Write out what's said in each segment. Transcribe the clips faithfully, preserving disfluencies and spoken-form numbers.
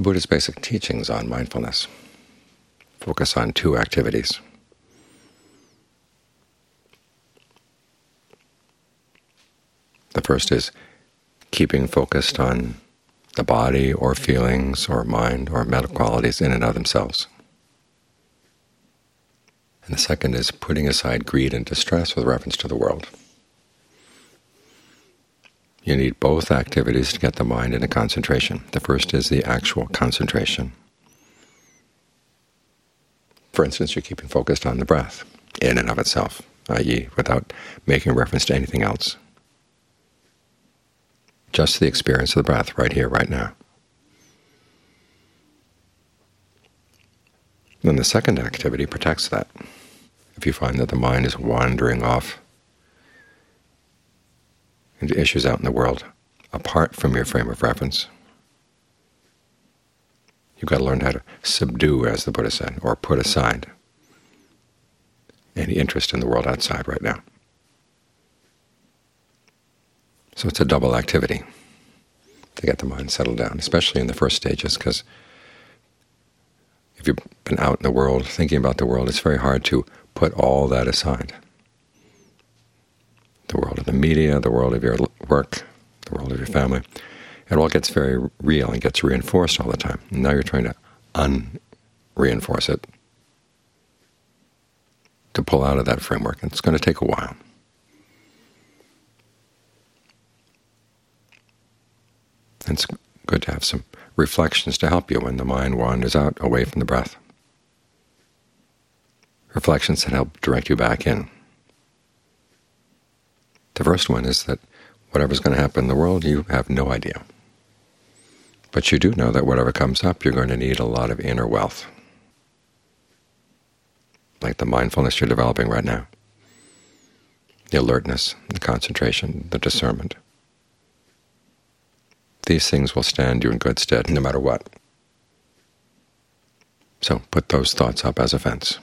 The Buddha's basic teachings on mindfulness focus on two activities. The first is keeping focused on the body or feelings or mind or mental qualities in and of themselves. And the second is putting aside greed and distress with reference to the world. You need both activities to get the mind into concentration. The first is the actual concentration. For instance, you're keeping focused on the breath in and of itself, that is without making reference to anything else. Just the experience of the breath right here, right now. Then the second activity protects that. If you find that the mind is wandering off into issues out in the world, apart from your frame of reference, you've got to learn how to subdue, as the Buddha said, or put aside any interest in the world outside right now. So it's a double activity to get the mind settled down, especially in the first stages, because if you've been out in the world, thinking about the world, it's very hard to put all that aside. The world of the media, the world of your work, the world of your family, it all gets very real and gets reinforced all the time. And now you're trying to un-reinforce it, to pull out of that framework. It's going to take a while. And it's good to have some reflections to help you when the mind wanders out away from the breath. Reflections that help direct you back in. The first one is that whatever's going to happen in the world, you have no idea. But you do know that whatever comes up, you're going to need a lot of inner wealth, like the mindfulness you're developing right now, the alertness, the concentration, the discernment. These things will stand you in good stead no matter what. So put those thoughts up as a fence.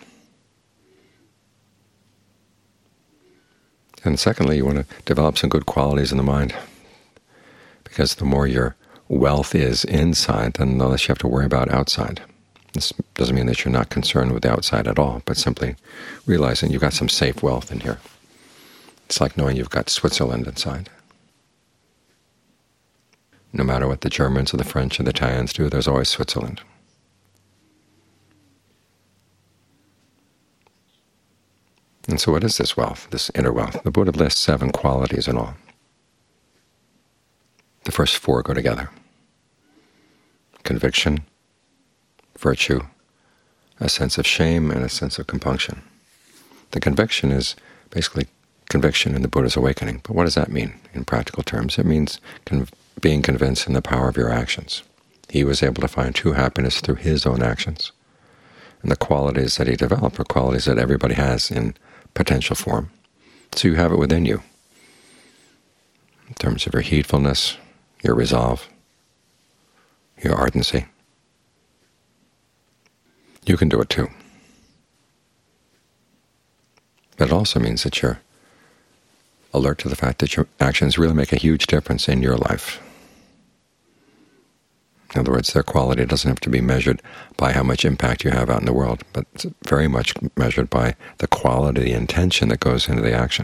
And secondly, you want to develop some good qualities in the mind, because the more your wealth is inside, then the less you have to worry about outside. This doesn't mean that you're not concerned with the outside at all, but simply realizing you've got some safe wealth in here. It's like knowing you've got Switzerland inside. No matter what the Germans or the French or the Italians do, there's always Switzerland. And so what is this wealth, this inner wealth? The Buddha lists seven qualities in all. The first four go together: conviction, virtue, a sense of shame, and a sense of compunction. The conviction is basically conviction in the Buddha's awakening. But what does that mean in practical terms? It means con being convinced in the power of your actions. He was able to find true happiness through his own actions. And the qualities that he developed are qualities that everybody has in potential form. So you have it within you in terms of your heedfulness, your resolve, your ardency. You can do it too. But it also means that you're alert to the fact that your actions really make a huge difference in your life. In other words, their quality doesn't have to be measured by how much impact you have out in the world, but it's very much measured by the quality, the intention that goes into the action.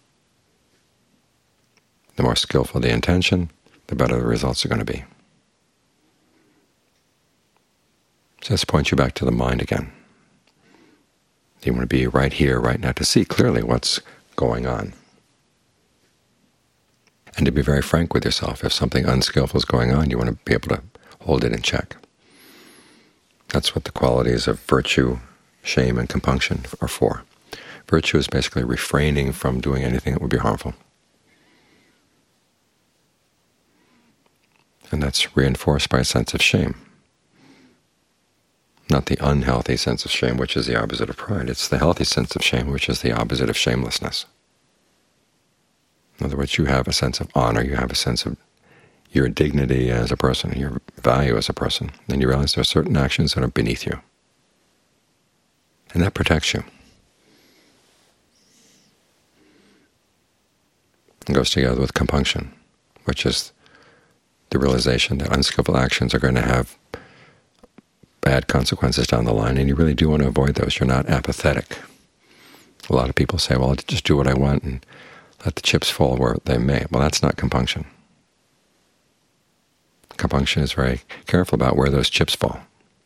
The more skillful the intention, the better the results are going to be. So this points you back to the mind again. You want to be right here, right now, to see clearly what's going on. And to be very frank with yourself. If something unskillful is going on, you want to be able to hold it in check. That's what the qualities of virtue, shame, and compunction are for. Virtue is basically refraining from doing anything that would be harmful. And that's reinforced by a sense of shame. Not the unhealthy sense of shame, which is the opposite of pride. It's the healthy sense of shame, which is the opposite of shamelessness. In other words, you have a sense of honor, you have a sense of your dignity as a person, your value as a person, and you realize there are certain actions that are beneath you. And that protects you. It goes together with compunction, which is the realization that unskillful actions are going to have bad consequences down the line, and you really do want to avoid those. You're not apathetic. A lot of people say, well, I'll just do what I want and let the chips fall where they may. Well, that's not compunction. Compunction is very careful about where those chips fall.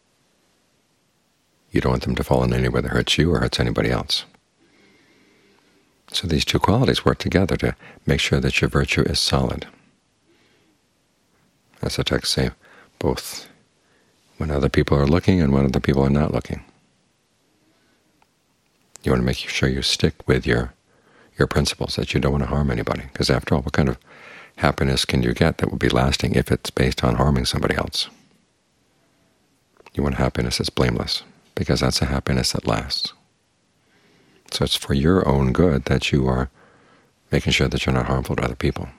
You don't want them to fall in anywhere that hurts you or hurts anybody else. So these two qualities work together to make sure that your virtue is solid. As the texts say, both when other people are looking and when other people are not looking. You want to make sure you stick with your your principles, that you don't want to harm anybody. Because after all, what kind of happiness can you get that will be lasting if it's based on harming somebody else? You want happiness that's blameless, because that's a happiness that lasts. So it's for your own good that you are making sure that you're not harmful to other people.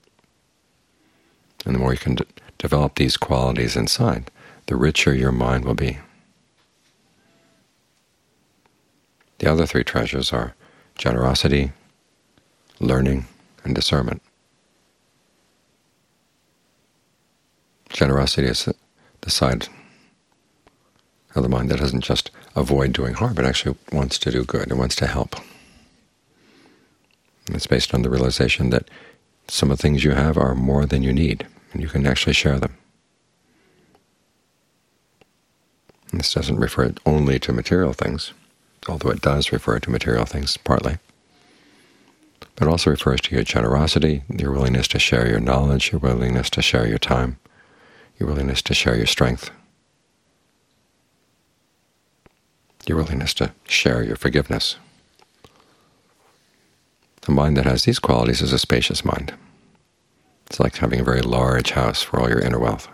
And the more you can d develop these qualities inside, the richer your mind will be. The other three treasures are generosity, learning, and discernment. Generosity is the side of the mind that doesn't just avoid doing harm, but actually wants to do good and wants to help. And it's based on the realization that some of the things you have are more than you need, and you can actually share them. And this doesn't refer only to material things, although it does refer to material things partly, but also refers to your generosity, your willingness to share your knowledge, your willingness to share your time, your willingness to share your strength, your willingness to share your forgiveness. A mind that has these qualities is a spacious mind. It's like having a very large house for all your inner wealth.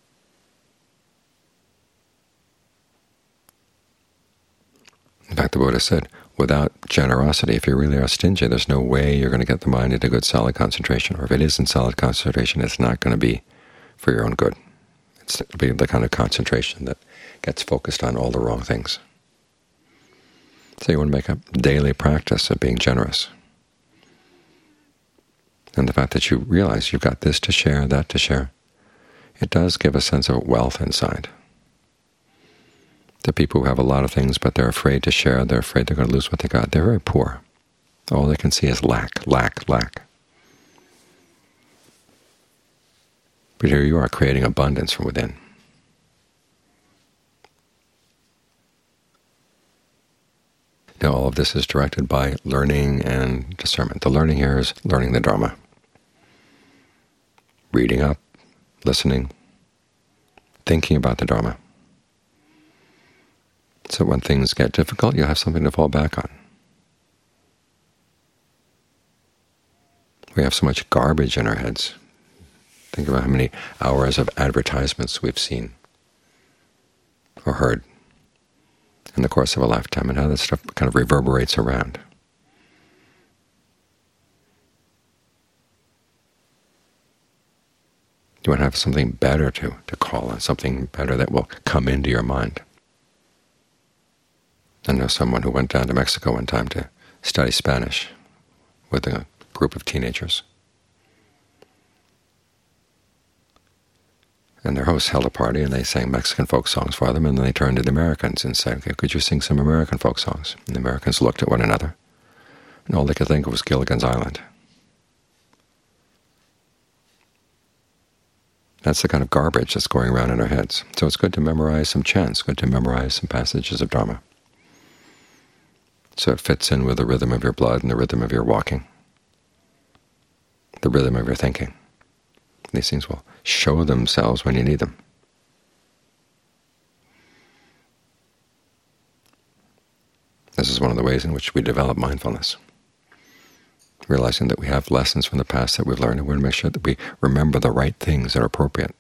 In fact, the Buddha said, without generosity, if you really are stingy, there's no way you're going to get the mind into good solid concentration. Or if it is in solid concentration, it's not going to be for your own good. It's to be the kind of concentration that gets focused on all the wrong things. So you want to make a daily practice of being generous. And the fact that you realize you've got this to share, that to share, it does give a sense of wealth inside. The people who have a lot of things, but they're afraid to share, they're afraid they're going to lose what they got, they're very poor. All they can see is lack, lack, lack. But here you are creating abundance from within. Now all of this is directed by learning and discernment. The learning here is learning the Dharma. Reading up, listening, thinking about the Dharma. So when things get difficult, you'll have something to fall back on. We have so much garbage in our heads. Think about how many hours of advertisements we've seen or heard in the course of a lifetime, and how that stuff kind of reverberates around. You want to have something better to, to call on, something better that will come into your mind. I know someone who went down to Mexico one time to study Spanish with a group of teenagers. And their hosts held a party, and they sang Mexican folk songs for them, and then they turned to the Americans and said, okay, could you sing some American folk songs? And the Americans looked at one another, and all they could think of was Gilligan's Island. That's the kind of garbage that's going around in our heads. So it's good to memorize some chants, good to memorize some passages of Dharma. So it fits in with the rhythm of your blood and the rhythm of your walking, the rhythm of your thinking. These things will show themselves when you need them. This is one of the ways in which we develop mindfulness, realizing that we have lessons from the past that we've learned, and we want to make sure that we remember the right things that are appropriate.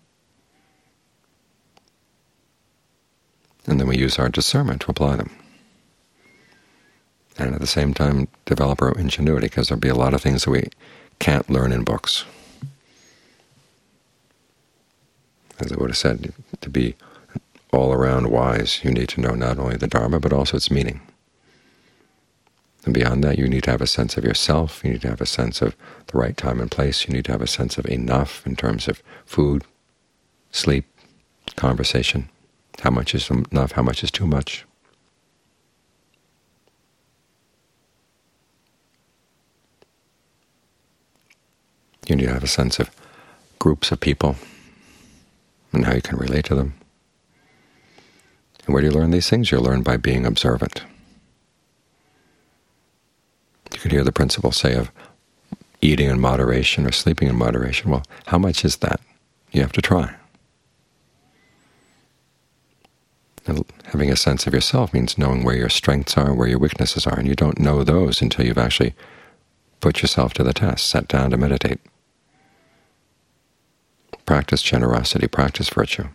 And then we use our discernment to apply them. And at the same time develop our ingenuity, because there'll be a lot of things that we can't learn in books. As the Buddha said, to be all-around wise, you need to know not only the Dharma, but also its meaning. And beyond that, you need to have a sense of yourself, you need to have a sense of the right time and place, you need to have a sense of enough in terms of food, sleep, conversation, How much is enough? How much is too much? You need to have a sense of groups of people and how you can relate to them. And where do you learn these things? You learn by being observant. You could hear the principle say of eating in moderation or sleeping in moderation. Well, how much is that? You have to try. And having a sense of yourself means knowing where your strengths are, where your weaknesses are, and you don't know those until you've actually put yourself to the test, sat down to meditate. Practice generosity, practice virtue.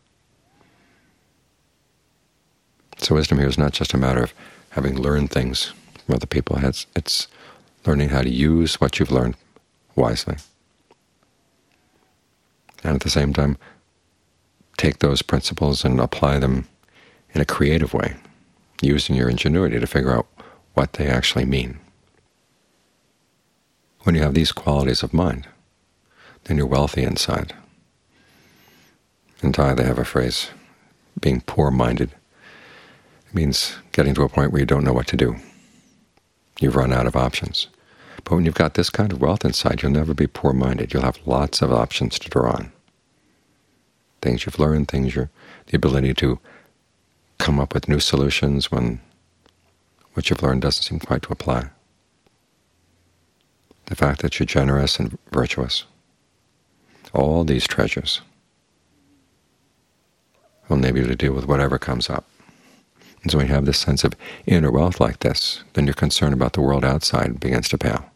So wisdom here is not just a matter of having learned things from other people. It's, it's learning how to use what you've learned wisely. And at the same time, take those principles and apply them in a creative way, using your ingenuity to figure out what they actually mean. When you have these qualities of mind, then you're wealthy inside. In Thai they have a phrase, being poor-minded. It means getting to a point where you don't know what to do. You've run out of options. But when you've got this kind of wealth inside, you'll never be poor-minded. You'll have lots of options to draw on. Things you've learned, things you're, the ability to come up with new solutions when what you've learned doesn't seem quite to apply. The fact that you're generous and virtuous. All these treasures will enable you to deal with whatever comes up. And so when you have this sense of inner wealth like this, then your concern about the world outside begins to pale.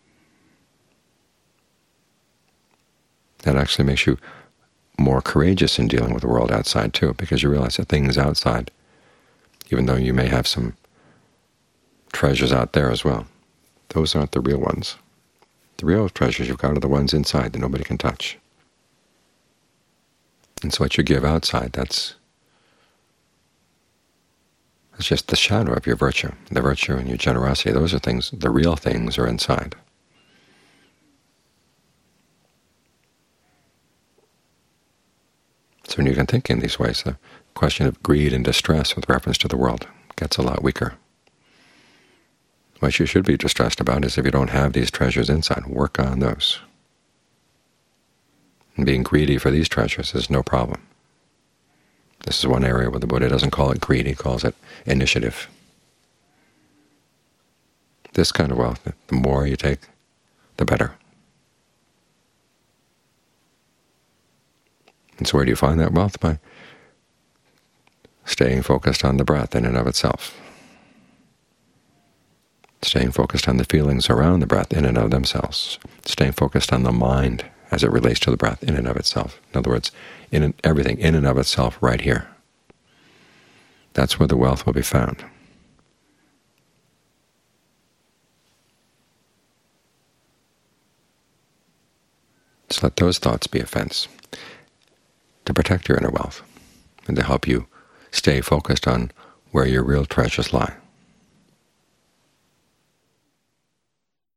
That actually makes you more courageous in dealing with the world outside, too, because you realize that things outside, even though you may have some treasures out there as well, those aren't the real ones. The real treasures you've got are the ones inside that nobody can touch. And so what you give outside, that's, that's just the shadow of your virtue. The virtue and your generosity, those are things, the real things are inside. So when you can think in these ways, the question of greed and distress with reference to the world gets a lot weaker. What you should be distressed about is if you don't have these treasures inside, work on those. And being greedy for these treasures is no problem. This is one area where the Buddha doesn't call it greed, he calls it initiative. This kind of wealth, the more you take, the better. And so where do you find that wealth? By staying focused on the breath in and of itself. Staying focused on the feelings around the breath in and of themselves. Staying focused on the mind as it relates to the breath in and of itself. In other words, in everything in and of itself right here. That's where the wealth will be found. So let those thoughts be a fence to protect your inner wealth and to help you stay focused on where your real treasures lie.